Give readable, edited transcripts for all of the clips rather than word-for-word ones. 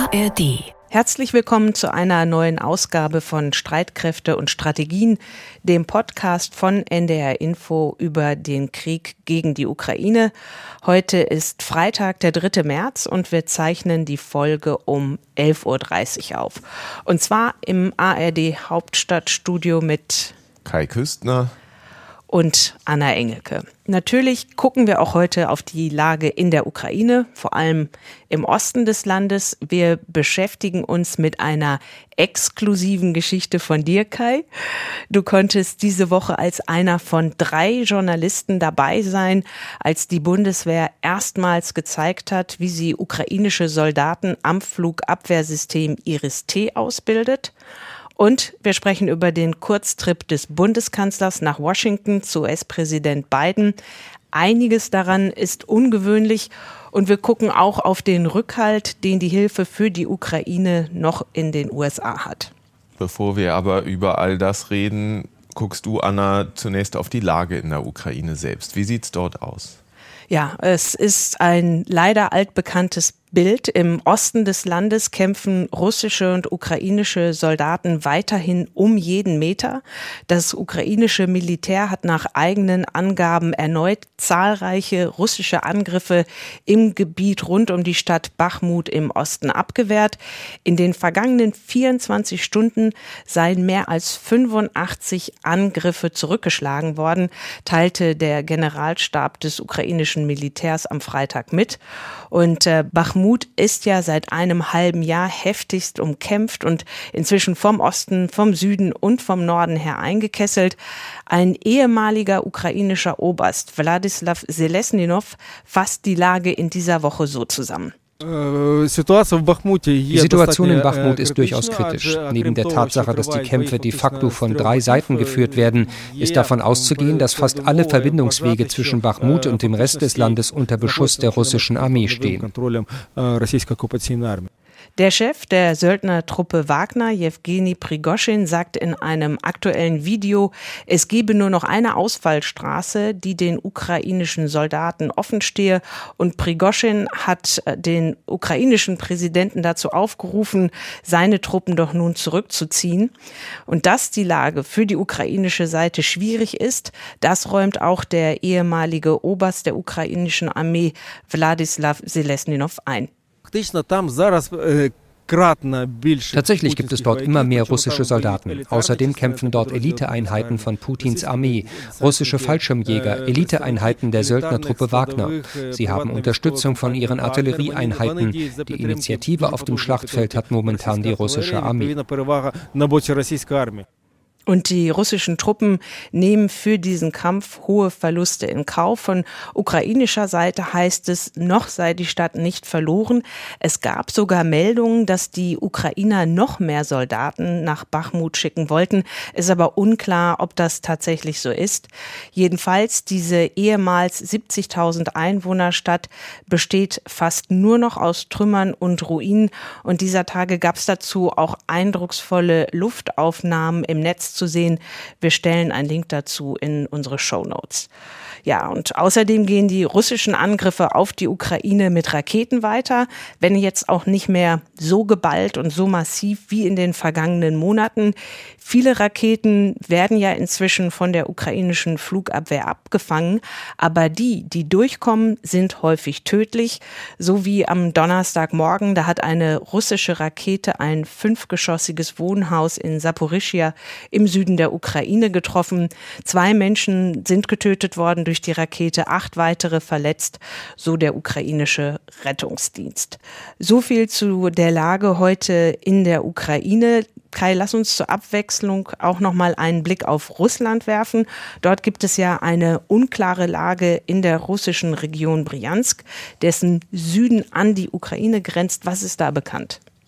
ARD. Herzlich willkommen zu einer neuen Ausgabe von Streitkräfte und Strategien, dem Podcast von NDR Info über den Krieg gegen die Ukraine. Heute ist Freitag, der 3. März und wir zeichnen die Folge um 11.30 Uhr auf. Und zwar im ARD Hauptstadtstudio mit Kai Küstner und Anna Engelke. Natürlich gucken wir auch heute auf die Lage in der Ukraine, vor allem im Osten des Landes. Wir beschäftigen uns mit einer exklusiven Geschichte von dir, Kai. Du konntest diese Woche als einer von 3 Journalisten dabei sein, als die Bundeswehr erstmals gezeigt hat, wie sie ukrainische Soldaten am Flugabwehrsystem Iris-T ausbildet. Und wir sprechen über den Kurztrip des Bundeskanzlers nach Washington zu US-Präsident Biden. Einiges daran ist ungewöhnlich und wir gucken auch auf den Rückhalt, den die Hilfe für die Ukraine noch in den USA hat. Bevor wir aber über all das reden, guckst du, Anna, zunächst auf die Lage in der Ukraine selbst. Wie sieht's dort aus? Ja, es ist ein leider altbekanntes Bild. Im Osten des Landes kämpfen russische und ukrainische Soldaten weiterhin um jeden Meter. Das ukrainische Militär hat nach eigenen Angaben erneut zahlreiche russische Angriffe im Gebiet rund um die Stadt Bachmut im Osten abgewehrt. In den vergangenen 24 Stunden seien mehr als 85 Angriffe zurückgeschlagen worden, teilte der Generalstab des ukrainischen Militärs am Freitag mit. Und Bachmut ist ja seit einem halben Jahr heftigst umkämpft und inzwischen vom Osten, vom Süden und vom Norden her eingekesselt. Ein ehemaliger ukrainischer Oberst, Wladislaw Selesnyov, fasst die Lage in dieser Woche so zusammen. Die Situation in Bachmut ist durchaus kritisch. Neben der Tatsache, dass die Kämpfe de facto von 3 Seiten geführt werden, ist davon auszugehen, dass fast alle Verbindungswege zwischen Bachmut und dem Rest des Landes unter Beschuss der russischen Armee stehen. Der Chef der Söldnertruppe Wagner, Jewgeni Prigoschin, sagt in einem aktuellen Video, es gebe nur noch eine Ausfallstraße, die den ukrainischen Soldaten offen stehe. Und Prigoschin hat den ukrainischen Präsidenten dazu aufgerufen, seine Truppen doch nun zurückzuziehen. Und dass die Lage für die ukrainische Seite schwierig ist, das räumt auch der ehemalige Oberst der ukrainischen Armee, Wladislaw Selesnyov, ein. Tatsächlich gibt es dort immer mehr russische Soldaten. Außerdem kämpfen dort Eliteeinheiten von Putins Armee, russische Fallschirmjäger, Eliteeinheiten der Söldnertruppe Wagner. Sie haben Unterstützung von ihren Artillerieeinheiten. Die Initiative auf dem Schlachtfeld hat momentan die russische Armee. Und die russischen Truppen nehmen für diesen Kampf hohe Verluste in Kauf. Von ukrainischer Seite heißt es, noch sei die Stadt nicht verloren. Es gab sogar Meldungen, dass die Ukrainer noch mehr Soldaten nach Bachmut schicken wollten. Ist aber unklar, ob das tatsächlich so ist. Jedenfalls, diese ehemals 70.000 Einwohnerstadt besteht fast nur noch aus Trümmern und Ruinen. Und dieser Tage gab es dazu auch eindrucksvolle Luftaufnahmen im Netz zu sehen. Wir stellen einen Link dazu in unsere Shownotes. Ja, und außerdem gehen die russischen Angriffe auf die Ukraine mit Raketen weiter, wenn jetzt auch nicht mehr so geballt und so massiv wie in den vergangenen Monaten. Viele Raketen werden ja inzwischen von der ukrainischen Flugabwehr abgefangen, aber die durchkommen, sind häufig tödlich. So wie am Donnerstagmorgen, da hat eine russische Rakete ein 5-geschossiges Wohnhaus in Saporischschja im Süden der Ukraine getroffen. 2 Menschen sind getötet worden durch die Rakete, 8 weitere verletzt, so der ukrainische Rettungsdienst. So viel zu der Lage heute in der Ukraine. Kai, lass uns zur Abwechslung auch nochmal einen Blick auf Russland werfen. Dort gibt es ja eine unklare Lage in der russischen Region Bryansk, dessen Süden an die Ukraine grenzt. Was ist da bekannt?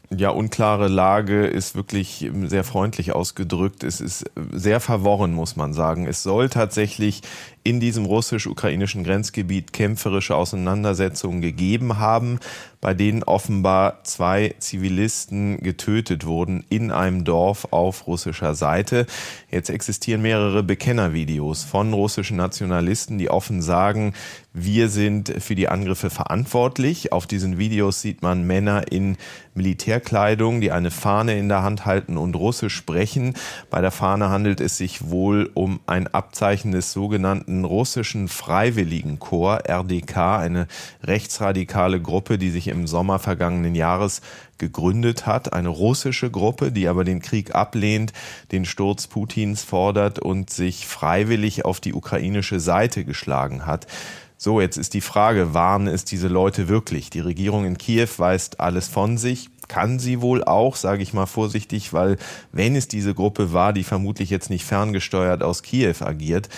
Ja, unklare Lage ist wirklich sehr freundlich ausgedrückt. Es ist sehr verworren, muss man sagen. Es soll tatsächlich in diesem russisch-ukrainischen Grenzgebiet kämpferische Auseinandersetzungen gegeben haben, bei denen offenbar 2 Zivilisten getötet wurden in einem Dorf auf russischer Seite. Jetzt existieren mehrere Bekennervideos von russischen Nationalisten, die offen sagen, wir sind für die Angriffe verantwortlich. Auf diesen Videos sieht man Männer in Militärkleidung, die eine Fahne in der Hand halten und Russisch sprechen. Bei der Fahne handelt es sich wohl um ein Abzeichen des sogenannten russischen Freiwilligenkorps, RDK, eine rechtsradikale Gruppe, die sich im Sommer vergangenen Jahres gegründet hat. Eine russische Gruppe, die aber den Krieg ablehnt, den Sturz Putins fordert und sich freiwillig auf die ukrainische Seite geschlagen hat. So, jetzt ist die Frage, waren es diese Leute wirklich? Die Regierung in Kiew weist alles von sich. Kann sie wohl auch, sage ich mal vorsichtig, weil wenn es diese Gruppe war, die vermutlich jetzt nicht ferngesteuert aus Kiew agiert,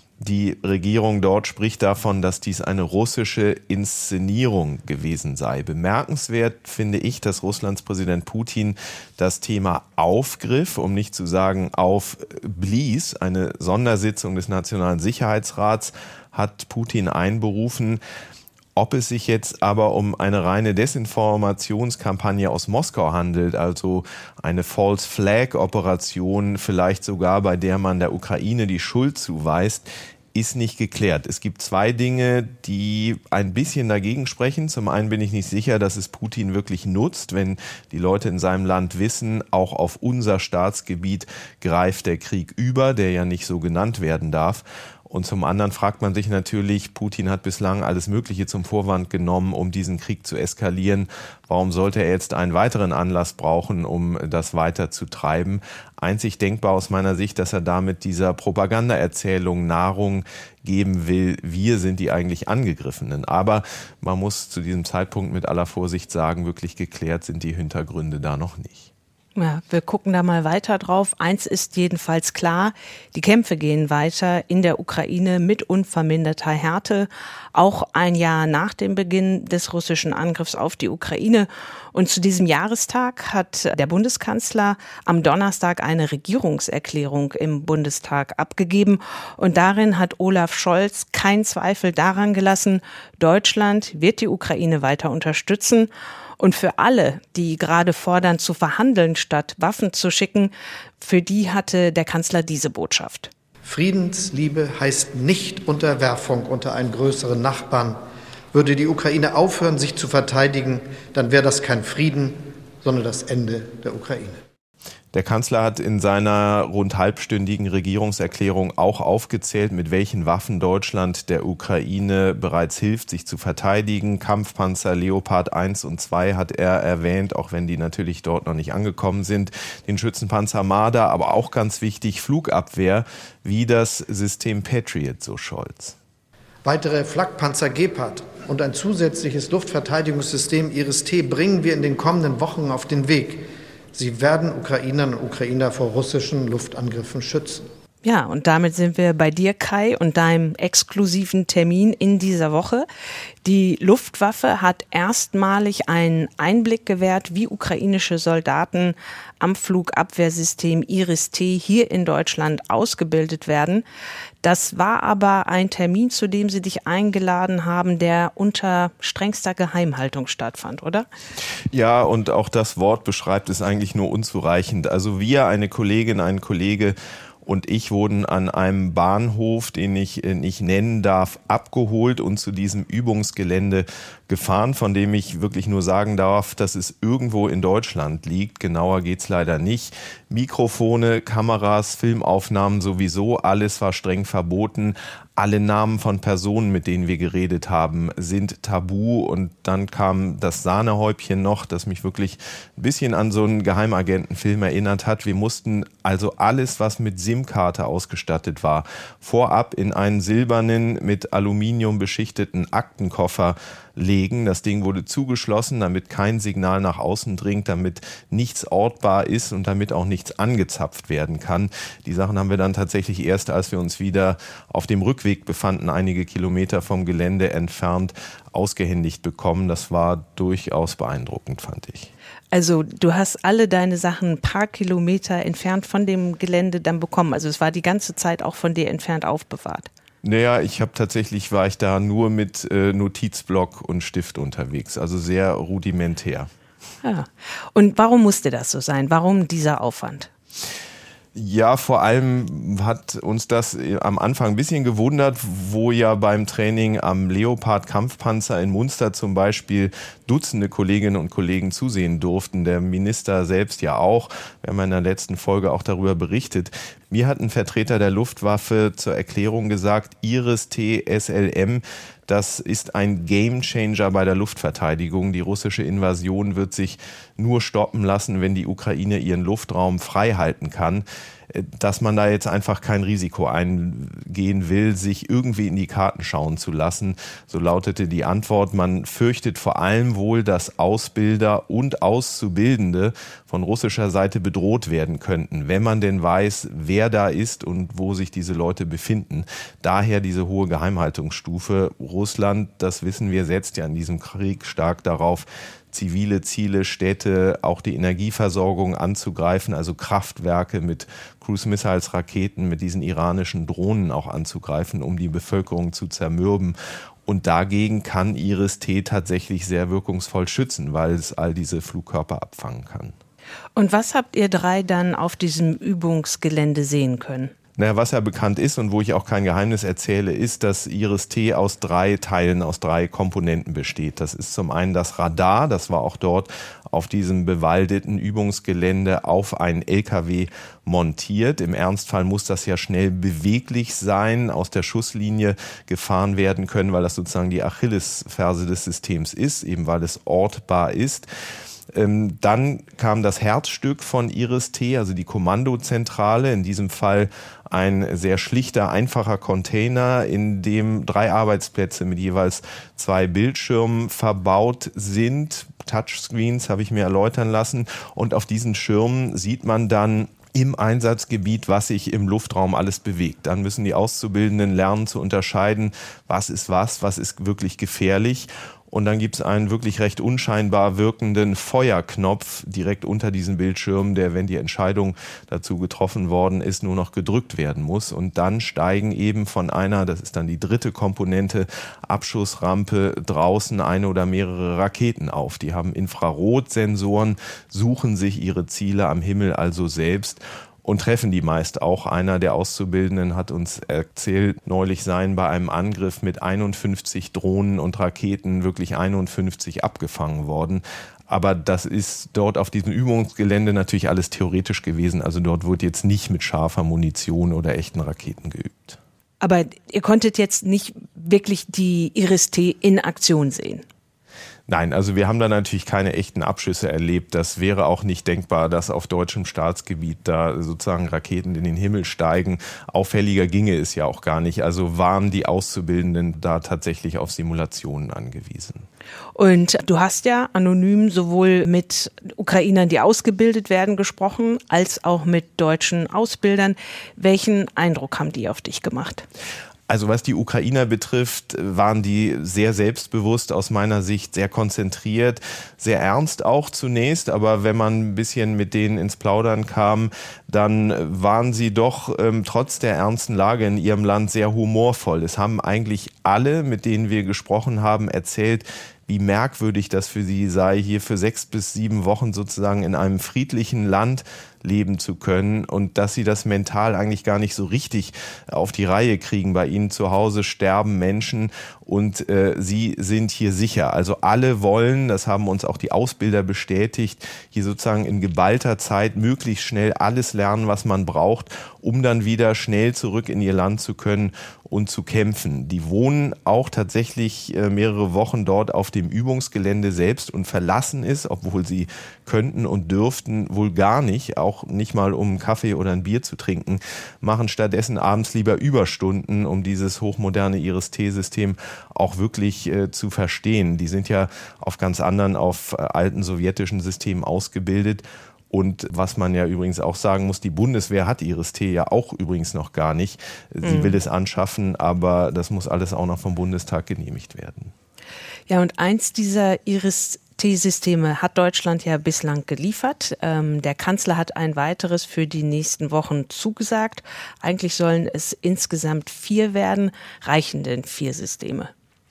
die Regierung dort spricht davon, dass dies eine russische Inszenierung gewesen sei. Bemerkenswert finde ich, dass Russlands Präsident Putin das Thema aufgriff, um nicht zu sagen aufblies. Eine Sondersitzung des Nationalen Sicherheitsrats hat Putin einberufen. Ob es sich jetzt aber um eine reine Desinformationskampagne aus Moskau handelt, also eine False Flag Operation, vielleicht sogar bei der man der Ukraine die Schuld zuweist, ist nicht geklärt. Es gibt 2 Dinge, die ein bisschen dagegen sprechen. Zum einen bin ich nicht sicher, dass es Putin wirklich nutzt, wenn die Leute in seinem Land wissen, auch auf unser Staatsgebiet greift der Krieg über, der ja nicht so genannt werden darf. Und zum anderen fragt man sich natürlich, Putin hat bislang alles Mögliche zum Vorwand genommen, um diesen Krieg zu eskalieren. Warum sollte er jetzt einen weiteren Anlass brauchen, um das weiter zu treiben? Einzig denkbar aus meiner Sicht, dass er damit dieser Propagandaerzählung Nahrung geben will, wir sind die eigentlich Angegriffenen. Aber man muss zu diesem Zeitpunkt mit aller Vorsicht sagen, wirklich geklärt sind die Hintergründe da noch nicht. Ja, wir gucken da mal weiter drauf. Eins ist jedenfalls klar, die Kämpfe gehen weiter in der Ukraine mit unverminderter Härte, auch ein Jahr nach dem Beginn des russischen Angriffs auf die Ukraine. Und zu diesem Jahrestag hat der Bundeskanzler am Donnerstag eine Regierungserklärung im Bundestag abgegeben. Und darin hat Olaf Scholz keinen Zweifel daran gelassen, Deutschland wird die Ukraine weiter unterstützen. Und für alle, die gerade fordern, zu verhandeln, statt Waffen zu schicken, für die hatte der Kanzler diese Botschaft. Friedensliebe heißt nicht Unterwerfung unter einen größeren Nachbarn. Würde die Ukraine aufhören, sich zu verteidigen, dann wäre das kein Frieden, sondern das Ende der Ukraine. Der Kanzler hat in seiner rund halbstündigen Regierungserklärung auch aufgezählt, mit welchen Waffen Deutschland der Ukraine bereits hilft, sich zu verteidigen. Kampfpanzer Leopard 1 und 2 hat er erwähnt, auch wenn die natürlich dort noch nicht angekommen sind. Den Schützenpanzer Marder, aber auch ganz wichtig, Flugabwehr, wie das System Patriot, so Scholz. Weitere Flakpanzer Gepard und ein zusätzliches Luftverteidigungssystem Iris-T bringen wir in den kommenden Wochen auf den Weg. Sie werden Ukrainerinnen und Ukrainer vor russischen Luftangriffen schützen. Ja, und damit sind wir bei dir, Kai, und deinem exklusiven Termin in dieser Woche. Die Luftwaffe hat erstmalig einen Einblick gewährt, wie ukrainische Soldaten am Flugabwehrsystem Iris-T hier in Deutschland ausgebildet werden. Das war aber ein Termin, zu dem sie dich eingeladen haben, der unter strengster Geheimhaltung stattfand, oder? Ja, und auch das Wort beschreibt es eigentlich nur unzureichend. Also wir, eine Kollegin, ein Kollege und ich wurden an einem Bahnhof, den ich nicht nennen darf, abgeholt und zu diesem Übungsgelände gefahren, von dem ich wirklich nur sagen darf, dass es irgendwo in Deutschland liegt. Genauer geht's leider nicht. Mikrofone, Kameras, Filmaufnahmen sowieso, alles war streng verboten. Alle Namen von Personen, mit denen wir geredet haben, sind tabu. Und dann kam das Sahnehäubchen noch, das mich wirklich ein bisschen an so einen Geheimagentenfilm erinnert hat. Wir mussten also alles, was mit SIM-Karte ausgestattet war, vorab in einen silbernen, mit Aluminium beschichteten Aktenkoffer legen. Das Ding wurde zugeschlossen, damit kein Signal nach außen dringt, damit nichts ortbar ist und damit auch nichts angezapft werden kann. Die Sachen haben wir dann tatsächlich erst, als wir uns wieder auf dem Rückweg Rückweg befanden, einige Kilometer vom Gelände entfernt, ausgehändigt bekommen. Das war durchaus beeindruckend, fand ich. Also du hast alle deine Sachen ein paar Kilometer entfernt von dem Gelände dann bekommen. Also es war die ganze Zeit auch von dir entfernt aufbewahrt. Naja, war ich da nur mit Notizblock und Stift unterwegs, also sehr rudimentär. Ja. Und warum musste das so sein? Warum dieser Aufwand? Ja, vor allem hat uns das am Anfang ein bisschen gewundert, wo ja beim Training am Leopard-Kampfpanzer in Munster zum Beispiel Dutzende Kolleginnen und Kollegen zusehen durften, der Minister selbst ja auch. Wir haben in der letzten Folge auch darüber berichtet. Mir hat ein Vertreter der Luftwaffe zur Erklärung gesagt, Iris-T SLM, das ist ein Gamechanger bei der Luftverteidigung. Die russische Invasion wird sich nur stoppen lassen, wenn die Ukraine ihren Luftraum frei halten kann. Dass man da jetzt einfach kein Risiko eingehen will, sich irgendwie in die Karten schauen zu lassen. So lautete die Antwort. Man fürchtet vor allem wohl, dass Ausbilder und Auszubildende von russischer Seite bedroht werden könnten, wenn man denn weiß, wer da ist und wo sich diese Leute befinden. Daher diese hohe Geheimhaltungsstufe. Russland, das wissen wir, setzt ja in diesem Krieg stark darauf, zivile Ziele, Städte, auch die Energieversorgung anzugreifen, also Kraftwerke mit Cruise-Missiles-Raketen, mit diesen iranischen Drohnen auch anzugreifen, um die Bevölkerung zu zermürben. Und dagegen kann Iris-T tatsächlich sehr wirkungsvoll schützen, weil es all diese Flugkörper abfangen kann. Und was habt ihr drei dann auf diesem Übungsgelände sehen können? Naja, was ja bekannt ist und wo ich auch kein Geheimnis erzähle, ist, dass Iris-T aus 3 Teilen, aus 3 Komponenten besteht. Das ist zum einen das Radar, das war auch dort auf diesem bewaldeten Übungsgelände auf einen LKW montiert. Im Ernstfall muss das ja schnell beweglich sein, aus der Schusslinie gefahren werden können, weil das sozusagen die Achillesferse des Systems ist, eben weil es ortbar ist. Dann kam das Herzstück von Iris-T, also die Kommandozentrale, in diesem Fall ein sehr schlichter, einfacher Container, in dem 3 Arbeitsplätze mit jeweils 2 Bildschirmen verbaut sind. Touchscreens habe ich mir erläutern lassen. Und auf diesen Schirmen sieht man dann im Einsatzgebiet, was sich im Luftraum alles bewegt. Dann müssen die Auszubildenden lernen zu unterscheiden, was ist wirklich gefährlich. Und dann gibt es einen wirklich recht unscheinbar wirkenden Feuerknopf direkt unter diesem Bildschirm, der, wenn die Entscheidung dazu getroffen worden ist, nur noch gedrückt werden muss. Und dann steigen eben von einer, das ist dann die 3. Komponente, Abschussrampe draußen eine oder mehrere Raketen auf. Die haben Infrarotsensoren, suchen sich ihre Ziele am Himmel also selbst und treffen die meist auch. Einer der Auszubildenden hat uns erzählt, neulich seien bei einem Angriff mit 51 Drohnen und Raketen wirklich 51 abgefangen worden. Aber das ist dort auf diesem Übungsgelände natürlich alles theoretisch gewesen. Also dort wurde jetzt nicht mit scharfer Munition oder echten Raketen geübt. Aber ihr konntet jetzt nicht wirklich die Iris-T in Aktion sehen? Nein, also wir haben da natürlich keine echten Abschüsse erlebt. Das wäre auch nicht denkbar, dass auf deutschem Staatsgebiet da sozusagen Raketen in den Himmel steigen. Auffälliger ginge es ja auch gar nicht. Also waren die Auszubildenden da tatsächlich auf Simulationen angewiesen. Und du hast ja anonym sowohl mit Ukrainern, die ausgebildet werden, gesprochen, als auch mit deutschen Ausbildern. Welchen Eindruck haben die auf dich gemacht? Also was die Ukrainer betrifft, waren die sehr selbstbewusst, aus meiner Sicht sehr konzentriert, sehr ernst auch zunächst. Aber wenn man ein bisschen mit denen ins Plaudern kam, dann waren sie doch trotz der ernsten Lage in ihrem Land sehr humorvoll. Es haben eigentlich alle, mit denen wir gesprochen haben, erzählt, wie merkwürdig das für sie sei, hier für 6 bis 7 Wochen sozusagen in einem friedlichen Land leben zu können und dass sie das mental eigentlich gar nicht so richtig auf die Reihe kriegen. Bei ihnen zu Hause sterben Menschen und sie sind hier sicher. Also alle wollen, das haben uns auch die Ausbilder bestätigt, hier sozusagen in geballter Zeit möglichst schnell alles lernen, was man braucht, um dann wieder schnell zurück in ihr Land zu können und zu kämpfen. Die wohnen auch tatsächlich mehrere Wochen dort auf dem Übungsgelände selbst und verlassen es, obwohl sie könnten und dürften, wohl gar nicht, auch nicht mal um einen Kaffee oder ein Bier zu trinken, machen stattdessen abends lieber Überstunden, um dieses hochmoderne Iris-T-System auch wirklich zu verstehen. Die sind ja auf ganz anderen, auf alten sowjetischen Systemen ausgebildet. Und was man ja übrigens auch sagen muss, die Bundeswehr hat Iris-T ja auch übrigens noch gar nicht. Sie will es anschaffen, aber das muss alles auch noch vom Bundestag genehmigt werden. Ja, und eins dieser Iris-T-Systeme hat Deutschland ja bislang geliefert. Der Kanzler hat ein weiteres für die nächsten Wochen zugesagt. Eigentlich sollen es insgesamt 4 werden. Reichen denn 4 Systeme?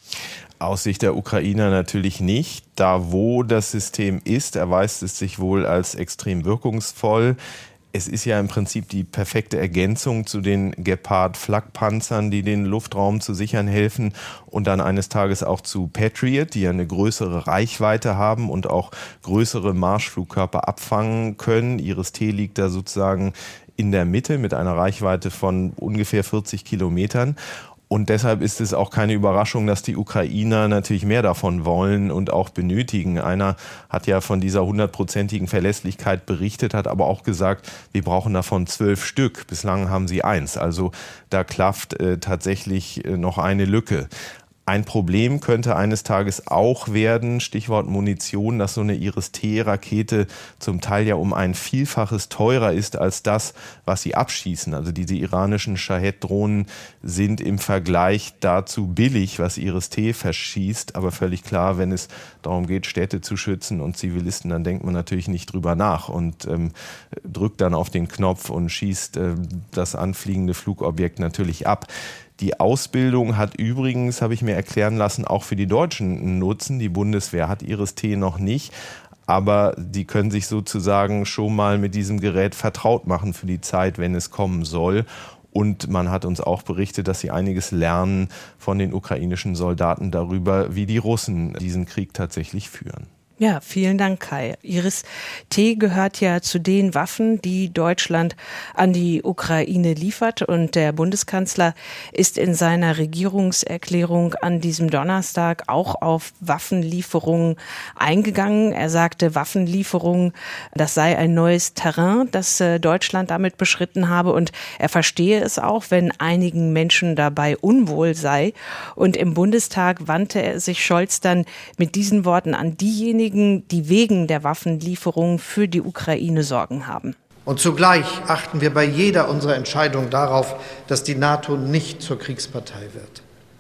Aus Sicht der Ukrainer natürlich nicht. Da, wo das System ist, erweist es sich wohl als extrem wirkungsvoll. Es ist ja im Prinzip die perfekte Ergänzung zu den Gepard-Flakpanzern, die den Luftraum zu sichern helfen, und dann eines Tages auch zu Patriot, die ja eine größere Reichweite haben und auch größere Marschflugkörper abfangen können. Iris-T liegt da sozusagen in der Mitte mit einer Reichweite von ungefähr 40 Kilometern. Und deshalb ist es auch keine Überraschung, dass die Ukrainer natürlich mehr davon wollen und auch benötigen. Einer hat ja von dieser 100%igen Verlässlichkeit berichtet, hat aber auch gesagt, wir brauchen davon 12 Stück. Bislang haben sie 1. Also da klafft tatsächlich noch eine Lücke. Ein Problem könnte eines Tages auch werden, Stichwort Munition, dass so eine Iris-T-Rakete zum Teil ja um ein Vielfaches teurer ist als das, was sie abschießen. Also diese iranischen Shahed-Drohnen sind im Vergleich dazu billig, was Iris-T verschießt. Aber völlig klar, wenn es darum geht, Städte zu schützen und Zivilisten, dann denkt man natürlich nicht drüber nach und drückt dann auf den Knopf und schießt das anfliegende Flugobjekt natürlich ab. Die Ausbildung hat übrigens, habe ich mir erklären lassen, auch für die Deutschen einen Nutzen. Die Bundeswehr hat Iris-T noch nicht, aber die können sich sozusagen schon mal mit diesem Gerät vertraut machen für die Zeit, wenn es kommen soll. Und man hat uns auch berichtet, dass sie einiges lernen von den ukrainischen Soldaten darüber, wie die Russen diesen Krieg tatsächlich führen. Ja, vielen Dank, Kai. Iris-T gehört ja zu den Waffen, die Deutschland an die Ukraine liefert. Und der Bundeskanzler ist in seiner Regierungserklärung an diesem Donnerstag auch auf Waffenlieferungen eingegangen. Er sagte, Waffenlieferungen, das sei ein neues Terrain, das Deutschland damit beschritten habe. Und er verstehe es auch, wenn einigen Menschen dabei unwohl sei. Und im Bundestag wandte sich Scholz dann mit diesen Worten an diejenigen, die wegen der Waffenlieferungen für die Ukraine Sorgen haben. Und zugleich achten wir bei jeder unserer Entscheidungen darauf, dass die NATO nicht zur Kriegspartei wird.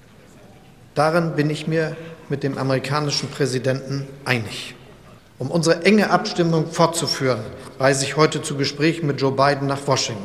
Darin bin ich mir mit dem amerikanischen Präsidenten einig. Um unsere enge Abstimmung fortzuführen, reise ich heute zu Gesprächen mit Joe Biden nach Washington.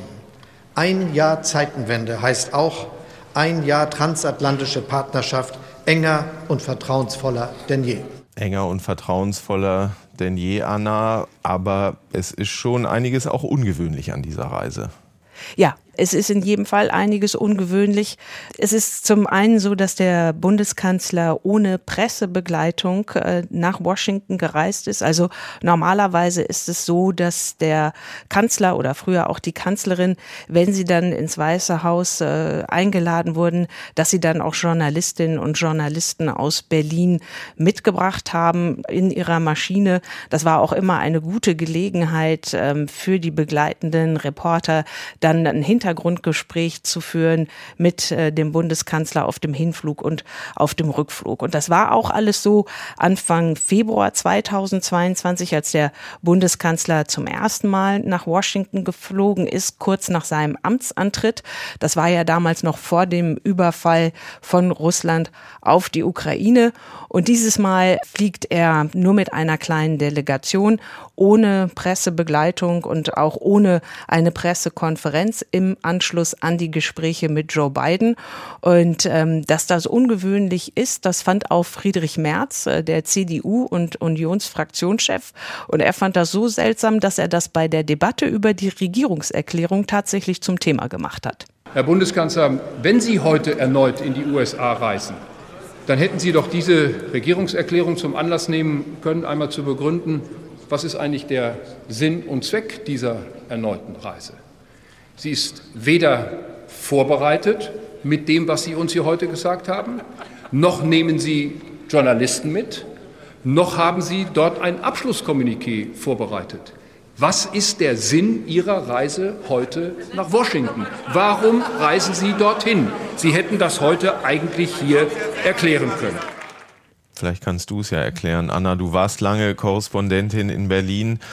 1 Jahr Zeitenwende heißt auch 1 Jahr transatlantische Partnerschaft, enger und vertrauensvoller denn je. Enger und vertrauensvoller denn je, Anna, aber es ist schon einiges auch ungewöhnlich an dieser Reise. Ja, es ist in jedem Fall einiges ungewöhnlich. Es ist zum einen so, dass der Bundeskanzler ohne Pressebegleitung nach Washington gereist ist. Also normalerweise ist es so, dass der Kanzler oder früher auch die Kanzlerin, wenn sie dann ins Weiße Haus eingeladen wurden, dass sie dann auch Journalistinnen und Journalisten aus Berlin mitgebracht haben in ihrer Maschine. Das war auch immer eine gute Gelegenheit für die begleitenden Reporter, dann ein Hintergrundgespräch zu führen mit dem Bundeskanzler auf dem Hinflug und auf dem Rückflug. Und das war auch alles so Anfang Februar 2022, als der Bundeskanzler zum ersten Mal nach Washington geflogen ist, kurz nach seinem Amtsantritt. Das war ja damals noch vor dem Überfall von Russland auf die Ukraine. Und dieses Mal fliegt er nur mit einer kleinen Delegation, ohne Pressebegleitung und auch ohne eine Pressekonferenz im Anschluss an die Gespräche mit Joe Biden. Und dass das ungewöhnlich ist, das fand auch Friedrich Merz, der CDU- und Unionsfraktionschef. Und er fand das so seltsam, dass er das bei der Debatte über die Regierungserklärung tatsächlich zum Thema gemacht hat. Herr Bundeskanzler, wenn Sie heute erneut in die USA reisen, dann hätten Sie doch diese Regierungserklärung zum Anlass nehmen können, einmal zu begründen, was ist eigentlich der Sinn und Zweck dieser erneuten Reise. Sie ist weder vorbereitet mit dem, was Sie uns hier heute gesagt haben, noch nehmen Sie Journalisten mit, noch haben Sie dort ein Abschlusskommuniqué vorbereitet. Was ist der Sinn Ihrer Reise heute nach Washington? Warum reisen Sie dorthin? Sie hätten das heute eigentlich hier erklären können. Vielleicht kannst du es ja erklären, Anna. Du warst lange Korrespondentin in Berlin.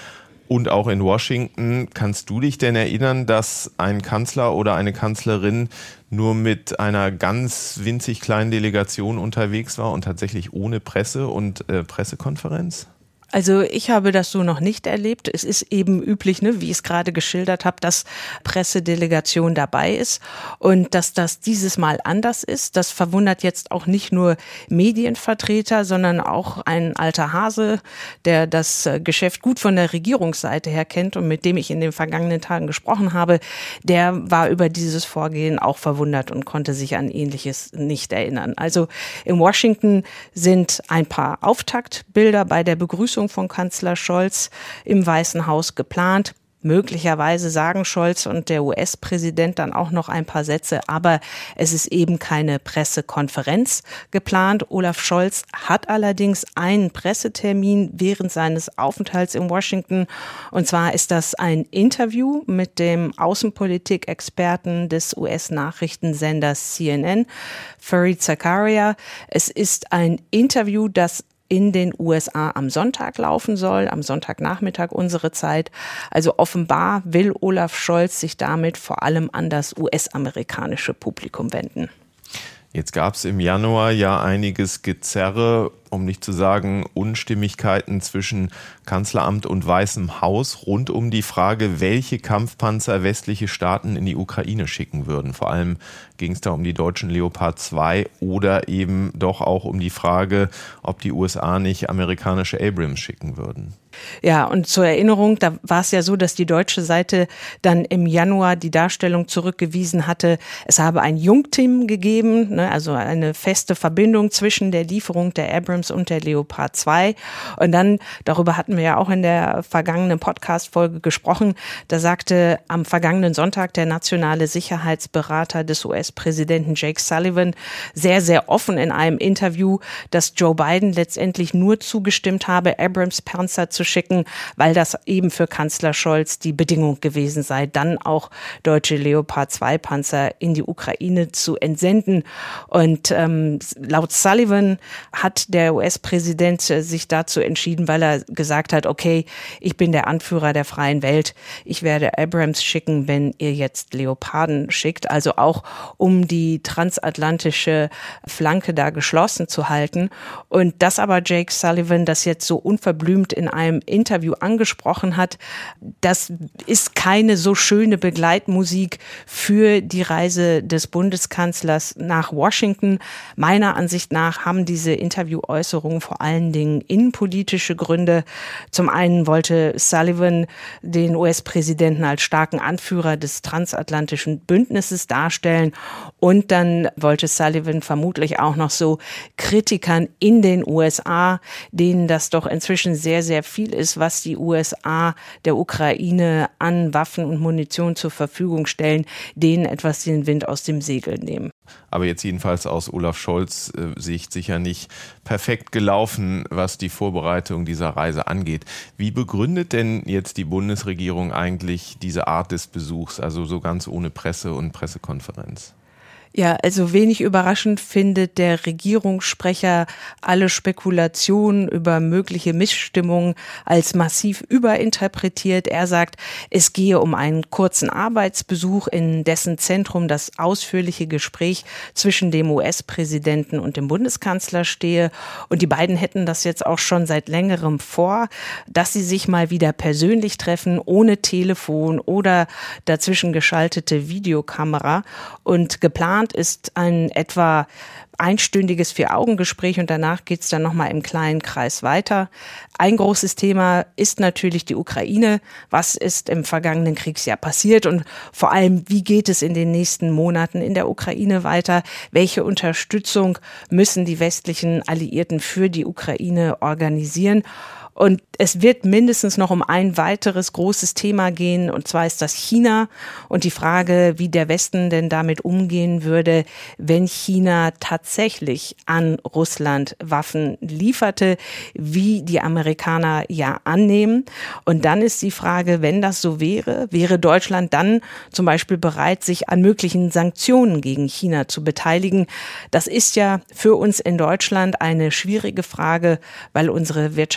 Und auch in Washington. Kannst du dich denn erinnern, dass ein Kanzler oder eine Kanzlerin nur mit einer ganz winzig kleinen Delegation unterwegs war und tatsächlich ohne Presse und Pressekonferenz? Also ich habe das so noch nicht erlebt. Es ist eben üblich, wie ich es gerade geschildert habe, dass Pressedelegation dabei ist und dass das dieses Mal anders ist. Das verwundert jetzt auch nicht nur Medienvertreter, sondern auch ein alter Hase, der das Geschäft gut von der Regierungsseite her kennt und mit dem ich in den vergangenen Tagen gesprochen habe. Der war über dieses Vorgehen auch verwundert und konnte sich an Ähnliches nicht erinnern. Also in Washington sind ein paar Auftaktbilder bei der Begrüßung von Kanzler Scholz im Weißen Haus geplant. Möglicherweise sagen Scholz und der US-Präsident dann auch noch ein paar Sätze, aber es ist eben keine Pressekonferenz geplant. Olaf Scholz hat allerdings einen Pressetermin während seines Aufenthalts in Washington. Und zwar ist das ein Interview mit dem Außenpolitik-Experten des US-Nachrichtensenders CNN, Fareed Zakaria. Es ist ein Interview, das in den USA am Sonntag laufen soll, am Sonntagnachmittag unsere Zeit. Also offenbar will Olaf Scholz sich damit vor allem an das US-amerikanische Publikum wenden. Jetzt gab es im Januar ja einiges Gezerre, um nicht zu sagen Unstimmigkeiten zwischen Kanzleramt und Weißem Haus rund um die Frage, welche Kampfpanzer westliche Staaten in die Ukraine schicken würden. Vor allem ging es da um die deutschen Leopard 2 oder eben doch auch um die Frage, ob die USA nicht amerikanische Abrams schicken würden. Ja, und zur Erinnerung, da war es ja so, dass die deutsche Seite dann im Januar die Darstellung zurückgewiesen hatte, es habe ein Jungteam gegeben, also eine feste Verbindung zwischen der Lieferung der Abrams und der Leopard 2. Und dann, darüber hatten wir ja auch in der vergangenen Podcast-Folge gesprochen, da sagte am vergangenen Sonntag der nationale Sicherheitsberater des US-Präsidenten Jake Sullivan sehr, sehr offen in einem Interview, dass Joe Biden letztendlich nur zugestimmt habe, Abrams-Panzer zu schicken, weil das eben für Kanzler Scholz die Bedingung gewesen sei, dann auch deutsche Leopard 2 Panzer in die Ukraine zu entsenden. Und laut Sullivan hat der US-Präsident sich dazu entschieden, weil er gesagt hat, okay, ich bin der Anführer der freien Welt, ich werde Abrams schicken, wenn ihr jetzt Leoparden schickt, also auch um die transatlantische Flanke da geschlossen zu halten. Und dass aber Jake Sullivan das jetzt so unverblümt in einem Interview angesprochen hat, das ist keine so schöne Begleitmusik für die Reise des Bundeskanzlers nach Washington. Meiner Ansicht nach haben diese Interviewäußerungen vor allen Dingen innenpolitische Gründe. Zum einen wollte Sullivan den US-Präsidenten als starken Anführer des transatlantischen Bündnisses darstellen und dann wollte Sullivan vermutlich auch noch so Kritikern in den USA, denen das doch inzwischen sehr, sehr viel ist, was die USA der Ukraine an Waffen und Munition zur Verfügung stellen, denen etwas den Wind aus dem Segel nehmen. Aber jetzt jedenfalls aus Olaf Scholz Sicht sicher nicht perfekt gelaufen, was die Vorbereitung dieser Reise angeht. Wie begründet denn jetzt die Bundesregierung eigentlich diese Art des Besuchs, also so ganz ohne Presse und Pressekonferenz? Ja, also wenig überraschend findet der Regierungssprecher alle Spekulationen über mögliche Missstimmungen als massiv überinterpretiert. Er sagt, es gehe um einen kurzen Arbeitsbesuch, in dessen Zentrum das ausführliche Gespräch zwischen dem US-Präsidenten und dem Bundeskanzler stehe. Und die beiden hätten das jetzt auch schon seit längerem vor, dass sie sich mal wieder persönlich treffen, ohne Telefon oder dazwischen geschaltete Videokamera. Und geplant ist ein etwa einstündiges 4-Augen-Gespräch und danach geht es dann nochmal im kleinen Kreis weiter. Ein großes Thema ist natürlich die Ukraine. Was ist im vergangenen Kriegsjahr passiert und vor allem, wie geht es in den nächsten Monaten in der Ukraine weiter? Welche Unterstützung müssen die westlichen Alliierten für die Ukraine organisieren? Und es wird mindestens noch um ein weiteres großes Thema gehen, und zwar ist das China und die Frage, wie der Westen denn damit umgehen würde, wenn China tatsächlich an Russland Waffen lieferte, wie die Amerikaner ja annehmen. Und dann ist die Frage, wenn das so wäre, wäre Deutschland dann zum Beispiel bereit, sich an möglichen Sanktionen gegen China zu beteiligen? Das ist ja für uns in Deutschland eine schwierige Frage, weil unsere wirtschaftliche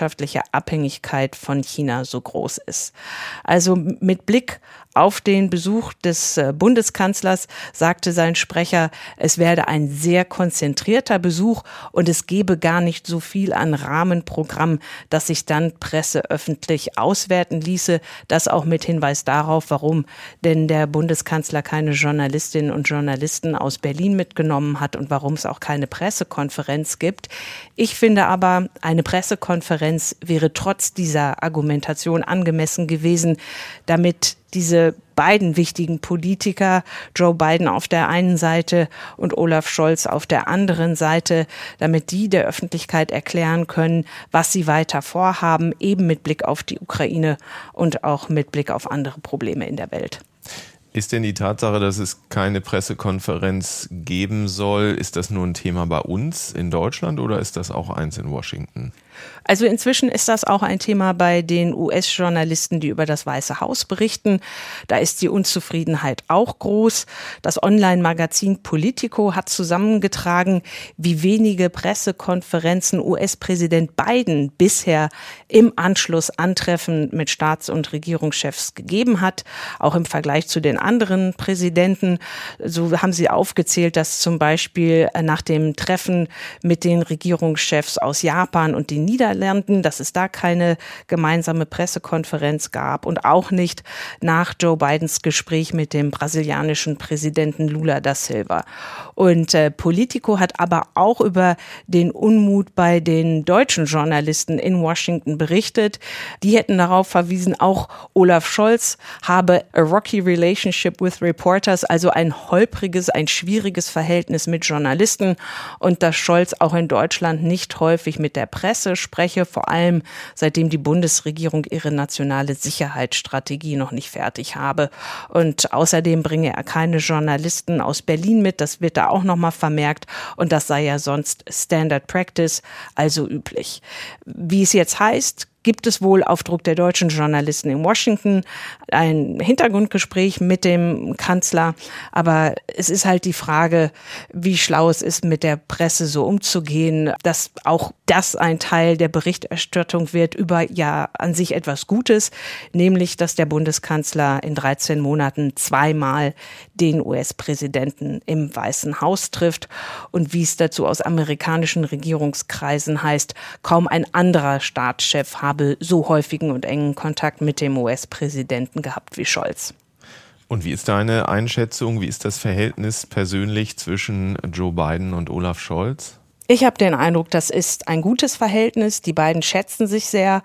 Abhängigkeit von China so groß ist. Also mit Blick auf den Besuch des Bundeskanzlers sagte sein Sprecher, es werde ein sehr konzentrierter Besuch und es gebe gar nicht so viel an Rahmenprogramm, dass sich dann Presse öffentlich auswerten ließe. Das auch mit Hinweis darauf, warum denn der Bundeskanzler keine Journalistinnen und Journalisten aus Berlin mitgenommen hat und warum es auch keine Pressekonferenz gibt. Ich finde aber, eine Pressekonferenz wäre trotz dieser Argumentation angemessen gewesen, damit diese beiden wichtigen Politiker, Joe Biden auf der einen Seite und Olaf Scholz auf der anderen Seite, damit die der Öffentlichkeit erklären können, was sie weiter vorhaben, eben mit Blick auf die Ukraine und auch mit Blick auf andere Probleme in der Welt. Ist denn die Tatsache, dass es keine Pressekonferenz geben soll, ist das nur ein Thema bei uns in Deutschland oder ist das auch eins in Washington? Also inzwischen ist das auch ein Thema bei den US-Journalisten, die über das Weiße Haus berichten. Da ist die Unzufriedenheit auch groß. Das Online-Magazin Politico hat zusammengetragen, wie wenige Pressekonferenzen US-Präsident Biden bisher im Anschluss an Treffen mit Staats- und Regierungschefs gegeben hat, auch im Vergleich zu den anderen Präsidenten. So haben sie aufgezählt, dass zum Beispiel nach dem Treffen mit den Regierungschefs aus Japan und den Niederlanden, dass es da keine gemeinsame Pressekonferenz gab und auch nicht nach Joe Bidens Gespräch mit dem brasilianischen Präsidenten Lula da Silva. Und Politico hat aber auch über den Unmut bei den deutschen Journalisten in Washington berichtet. Die hätten darauf verwiesen, auch Olaf Scholz habe a rocky relationship with reporters, also ein holpriges, ein schwieriges Verhältnis mit Journalisten und dass Scholz auch in Deutschland nicht häufig mit der Presse spreche, vor allem seitdem die Bundesregierung ihre nationale Sicherheitsstrategie noch nicht fertig habe. Und außerdem bringe er keine Journalisten aus Berlin mit, das wird da auch nochmal vermerkt und das sei ja sonst Standard Practice, also üblich. Wie es jetzt heißt, gibt es wohl auf Druck der deutschen Journalisten in Washington ein Hintergrundgespräch mit dem Kanzler. Aber es ist halt die Frage, wie schlau es ist, mit der Presse so umzugehen, dass auch das ein Teil der Berichterstattung wird über ja an sich etwas Gutes, nämlich, dass der Bundeskanzler in 13 Monaten zweimal den US-Präsidenten im Weißen Haus trifft. Und wie es dazu aus amerikanischen Regierungskreisen heißt, kaum ein anderer Staatschef habe so häufigen und engen Kontakt mit dem US-Präsidenten gehabt wie Scholz. Und wie ist deine Einschätzung? Wie ist das Verhältnis persönlich zwischen Joe Biden und Olaf Scholz? Ich habe den Eindruck, das ist ein gutes Verhältnis. Die beiden schätzen sich sehr.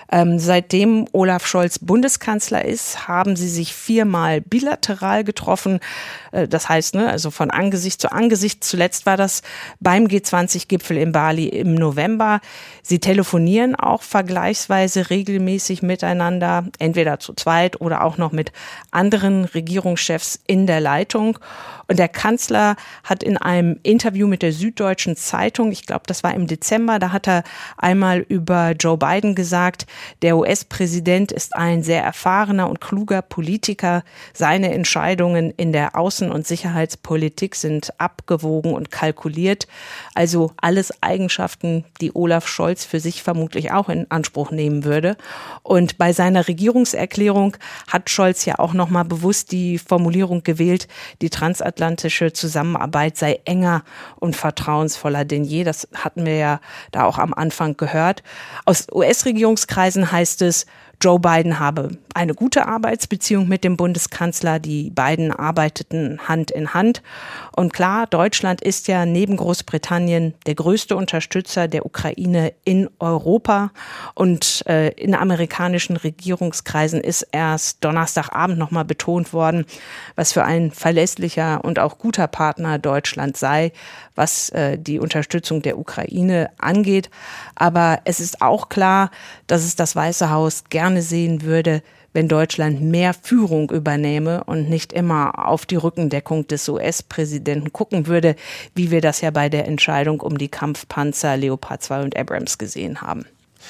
Seitdem Olaf Scholz Bundeskanzler ist, haben sie sich 4-mal bilateral getroffen. Das heißt, also von Angesicht zu Angesicht. Zuletzt war das beim G20-Gipfel in Bali im November. Sie telefonieren auch vergleichsweise regelmäßig miteinander, entweder zu zweit oder auch noch mit anderen Regierungschefs in der Leitung. Und der Kanzler hat in einem Interview mit der Süddeutschen Zeitung, ich glaube, das war im Dezember, da hat er einmal über Joe Biden gesagt, der US-Präsident ist ein sehr erfahrener und kluger Politiker. Seine Entscheidungen in der Außen- und Sicherheitspolitik sind abgewogen und kalkuliert. Also alles Eigenschaften, die Olaf Scholz für sich vermutlich auch in Anspruch nehmen würde. Und bei seiner Regierungserklärung hat Scholz ja auch nochmal bewusst die Formulierung gewählt, die transatlantische Zusammenarbeit sei enger und vertrauensvoller denn je. Das hatten wir ja da auch am Anfang gehört. Aus US-Regierungskreisen heißt es, Joe Biden habe eine gute Arbeitsbeziehung mit dem Bundeskanzler. Die beiden arbeiteten Hand in Hand. Und klar, Deutschland ist ja neben Großbritannien der größte Unterstützer der Ukraine in Europa. Und in amerikanischen Regierungskreisen ist erst Donnerstagabend nochmal betont worden, was für ein verlässlicher und auch guter Partner Deutschland sei, was die Unterstützung der Ukraine angeht. Aber es ist auch klar, dass es das Weiße Haus gerne sehen würde, wenn Deutschland mehr Führung übernehme und nicht immer auf die Rückendeckung des US-Präsidenten gucken würde, wie wir das ja bei der Entscheidung um die Kampfpanzer Leopard 2 und Abrams gesehen haben.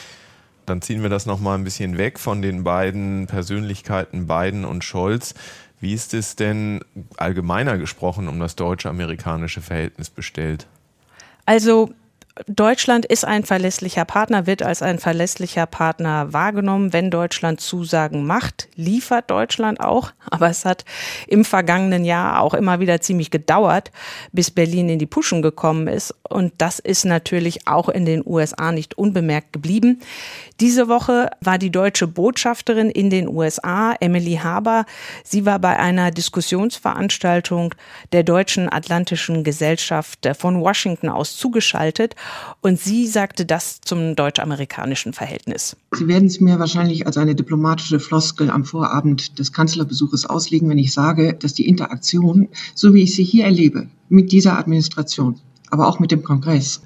Dann ziehen wir das nochmal ein bisschen weg von den beiden Persönlichkeiten Biden und Scholz. Wie ist es denn allgemeiner gesprochen um das deutsche-amerikanische Verhältnis bestellt? Also Deutschland ist ein verlässlicher Partner, wird als ein verlässlicher Partner wahrgenommen. Wenn Deutschland Zusagen macht, liefert Deutschland auch. Aber es hat im vergangenen Jahr auch immer wieder ziemlich gedauert, bis Berlin in die Puschen gekommen ist. Und das ist natürlich auch in den USA nicht unbemerkt geblieben. Diese Woche war die deutsche Botschafterin in den USA, Emily Haber. Sie war bei einer Diskussionsveranstaltung der Deutschen Atlantischen Gesellschaft von Washington aus zugeschaltet. Und sie sagte das zum deutsch-amerikanischen Verhältnis. Sie werden es mir wahrscheinlich als eine diplomatische Floskel am Vorabend des Kanzlerbesuches auslegen, wenn ich sage, dass die Interaktion, so wie ich sie hier erlebe, mit dieser Administration, aber auch mit dem Kongress,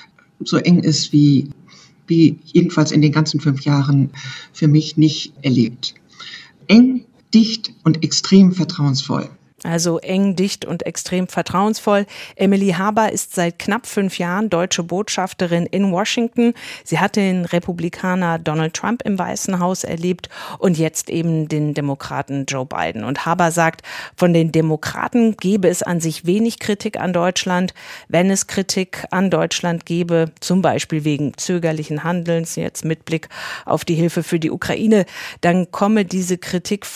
so eng ist wie jedenfalls in den ganzen 5 Jahren für mich nicht erlebt. Eng, dicht und extrem vertrauensvoll. Also eng, dicht und extrem vertrauensvoll. Emily Haber ist seit knapp 5 Jahren deutsche Botschafterin in Washington. Sie hat den Republikaner Donald Trump im Weißen Haus erlebt und jetzt eben den Demokraten Joe Biden. Und Haber sagt, von den Demokraten gebe es an sich wenig Kritik an Deutschland. Wenn es Kritik an Deutschland gäbe, zum Beispiel wegen zögerlichen Handelns, jetzt mit Blick auf die Hilfe für die Ukraine, dann komme diese Kritik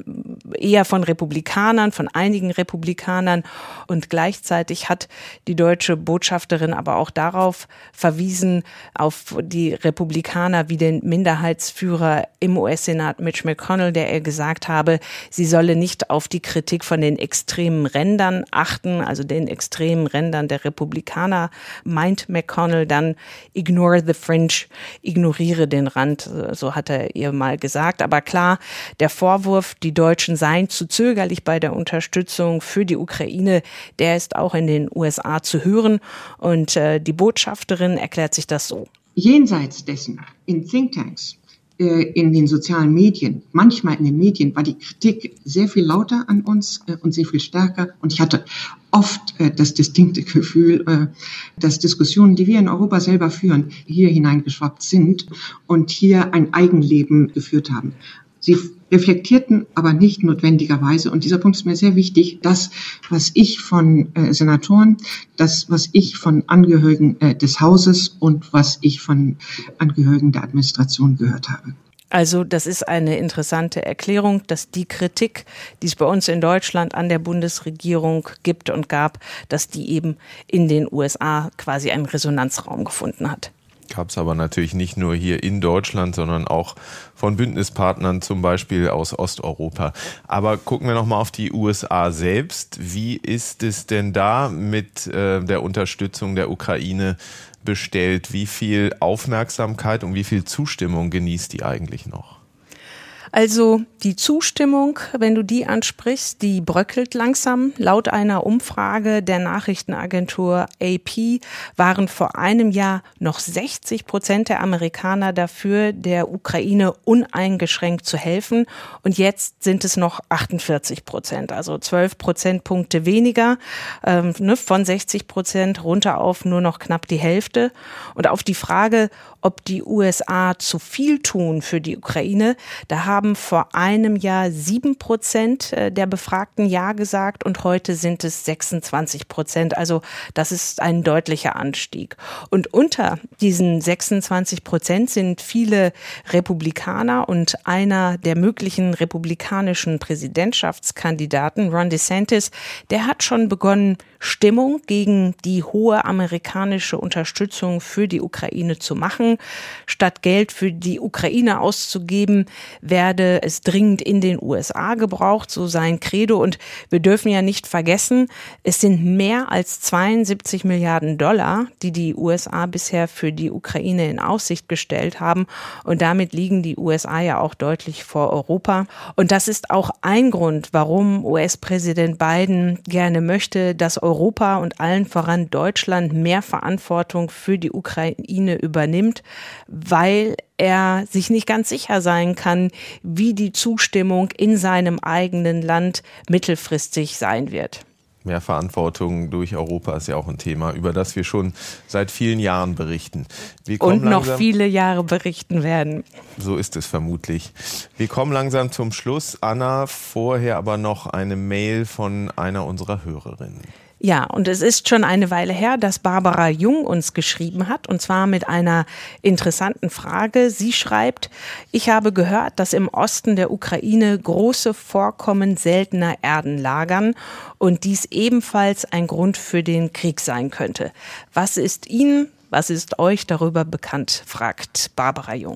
eher von Republikanern, von einigen Republikanern, und gleichzeitig hat die deutsche Botschafterin aber auch darauf verwiesen, auf die Republikaner wie den Minderheitsführer im US-Senat Mitch McConnell, der ihr gesagt habe, sie solle nicht auf die Kritik von den extremen Rändern achten, also den extremen Rändern der Republikaner, meint McConnell dann, ignore the fringe, ignoriere den Rand, so hat er ihr mal gesagt. Aber klar, der Vorwurf, die Deutschen seien zu zögerlich bei der Unterstützung für die Ukraine, der ist auch in den USA zu hören. Und die Botschafterin erklärt sich das so. Jenseits dessen, in Thinktanks, in den sozialen Medien, manchmal in den Medien, war die Kritik sehr viel lauter an uns und sehr viel stärker. Und ich hatte oft das distinkte Gefühl, dass Diskussionen, die wir in Europa selber führen, hier hineingeschwappt sind und hier ein Eigenleben geführt haben. Sie reflektierten aber nicht notwendigerweise, und dieser Punkt ist mir sehr wichtig, das, was ich von Senatoren, das, was ich von Angehörigen des Hauses und was ich von Angehörigen der Administration gehört habe. Also das ist eine interessante Erklärung, dass die Kritik, die es bei uns in Deutschland an der Bundesregierung gibt und gab, dass die eben in den USA quasi einen Resonanzraum gefunden hat. Gab es aber natürlich nicht nur hier in Deutschland, sondern auch von Bündnispartnern, zum Beispiel aus Osteuropa. Aber gucken wir nochmal auf die USA selbst. Wie ist es denn da mit der Unterstützung der Ukraine bestellt? Wie viel Aufmerksamkeit und wie viel Zustimmung genießt die eigentlich noch? Also die Zustimmung, wenn du die ansprichst, die bröckelt langsam. Laut einer Umfrage der Nachrichtenagentur AP waren vor einem Jahr noch 60% der Amerikaner dafür, der Ukraine uneingeschränkt zu helfen. Und jetzt sind es noch 48%, also 12 Prozentpunkte weniger, von 60% runter auf nur noch knapp die Hälfte. Und auf die Frage, ob die USA zu viel tun für die Ukraine, da haben vor einem Jahr 7% der Befragten Ja gesagt und heute sind es 26%. Also das ist ein deutlicher Anstieg. Und unter diesen 26% sind viele Republikaner und einer der möglichen republikanischen Präsidentschaftskandidaten, Ron DeSantis, der hat schon begonnen, Stimmung gegen die hohe amerikanische Unterstützung für die Ukraine zu machen. Statt Geld für die Ukraine auszugeben, werde es dringend in den USA gebraucht, so sein Credo. Und wir dürfen ja nicht vergessen, es sind mehr als 72 Milliarden $, die die USA bisher für die Ukraine in Aussicht gestellt haben. Und damit liegen die USA ja auch deutlich vor Europa. Und das ist auch ein Grund, warum US-Präsident Biden gerne möchte, dass Europa und allen voran Deutschland mehr Verantwortung für die Ukraine übernimmt, weil er sich nicht ganz sicher sein kann, wie die Zustimmung in seinem eigenen Land mittelfristig sein wird. Mehr Verantwortung durch Europa ist ja auch ein Thema, über das wir schon seit vielen Jahren berichten. Und noch viele Jahre berichten werden. So ist es vermutlich. Wir kommen langsam zum Schluss. Anna, vorher aber noch eine Mail von einer unserer Hörerinnen. Ja, und es ist schon eine Weile her, dass Barbara Jung uns geschrieben hat, und zwar mit einer interessanten Frage. Sie schreibt: Ich habe gehört, dass im Osten der Ukraine große Vorkommen seltener Erden lagern und dies ebenfalls ein Grund für den Krieg sein könnte. Was ist euch darüber bekannt, fragt Barbara Jung.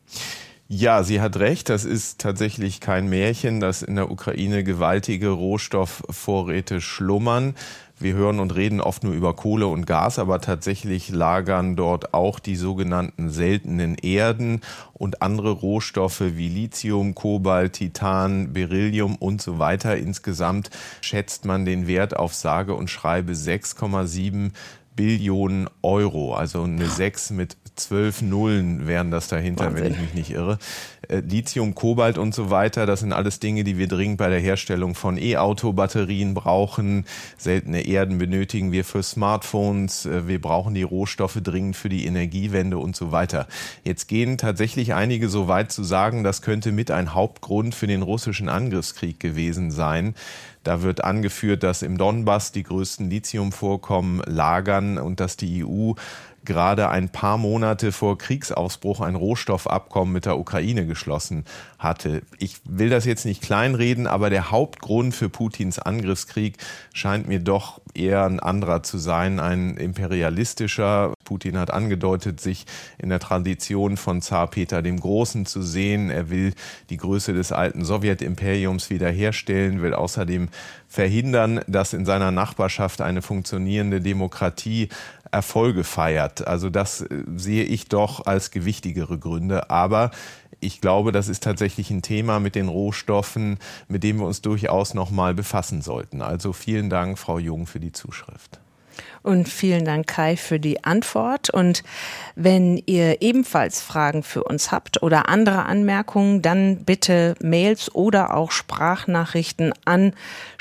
Ja, sie hat recht. Das ist tatsächlich kein Märchen, dass in der Ukraine gewaltige Rohstoffvorräte schlummern. Wir hören und reden oft nur über Kohle und Gas, aber tatsächlich lagern dort auch die sogenannten seltenen Erden und andere Rohstoffe wie Lithium, Kobalt, Titan, Beryllium und so weiter. Insgesamt schätzt man den Wert auf sage und schreibe 6,7 Billionen Euro, also eine 6 mit 12 Nullen wären das dahinter, Wahnsinn, wenn ich mich nicht irre. Lithium, Kobalt und so weiter, das sind alles Dinge, die wir dringend bei der Herstellung von E-Auto-Batterien brauchen. Seltene Erden benötigen wir für Smartphones, wir brauchen die Rohstoffe dringend für die Energiewende und so weiter. Jetzt gehen tatsächlich einige so weit zu sagen, das könnte mit ein Hauptgrund für den russischen Angriffskrieg gewesen sein. Da wird angeführt, dass im Donbass die größten Lithiumvorkommen lagern und dass die EU gerade ein paar Monate vor Kriegsausbruch ein Rohstoffabkommen mit der Ukraine geschlossen hatte. Ich will das jetzt nicht kleinreden, aber der Hauptgrund für Putins Angriffskrieg scheint mir doch eher ein anderer zu sein, ein imperialistischer. Putin hat angedeutet, sich in der Tradition von Zar Peter dem Großen zu sehen. Er will die Größe des alten Sowjetimperiums wiederherstellen, will außerdem verhindern, dass in seiner Nachbarschaft eine funktionierende Demokratie Erfolge feiert. Also das sehe ich doch als gewichtigere Gründe. Aber ich glaube, das ist tatsächlich ein Thema mit den Rohstoffen, mit dem wir uns durchaus noch mal befassen sollten. Also vielen Dank, Frau Jung, für die Zuschrift. Und vielen Dank, Kai, für die Antwort. Und wenn ihr ebenfalls Fragen für uns habt oder andere Anmerkungen, dann bitte Mails oder auch Sprachnachrichten an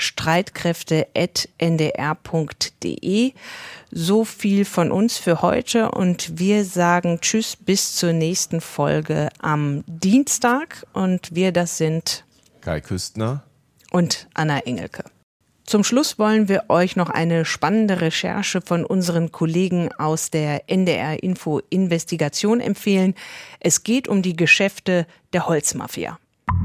streitkräfte@ndr.de. So viel von uns für heute und wir sagen Tschüss bis zur nächsten Folge am Dienstag. Und wir, das sind Kai Küstner und Anna Engelke. Zum Schluss wollen wir euch noch eine spannende Recherche von unseren Kollegen aus der NDR Info Investigation empfehlen. Es geht um die Geschäfte der Holzmafia.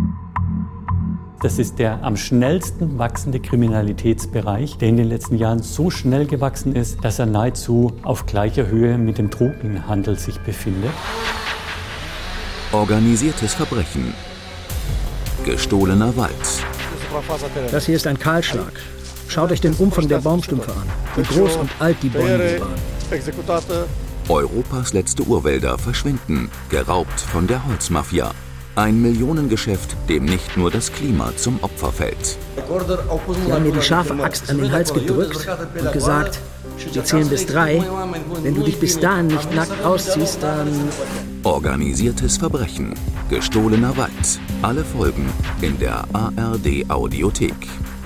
Das ist der am schnellsten wachsende Kriminalitätsbereich, der in den letzten Jahren so schnell gewachsen ist, dass er nahezu auf gleicher Höhe mit dem Drogenhandel sich befindet. Organisiertes Verbrechen. Gestohlener Wald. Das hier ist ein Kahlschlag. Schaut euch den Umfang der Baumstümpfe an. Wie groß und alt die Bäume waren. Europas letzte Urwälder verschwinden, geraubt von der Holzmafia. Ein Millionengeschäft, dem nicht nur das Klima zum Opfer fällt. Sie haben mir die scharfe Axt an den Hals gedrückt und gesagt, wir zählen bis 3. Wenn du dich bis dahin nicht nackt ausziehst, dann... Organisiertes Verbrechen. Gestohlener Wald. Alle Folgen in der ARD Audiothek.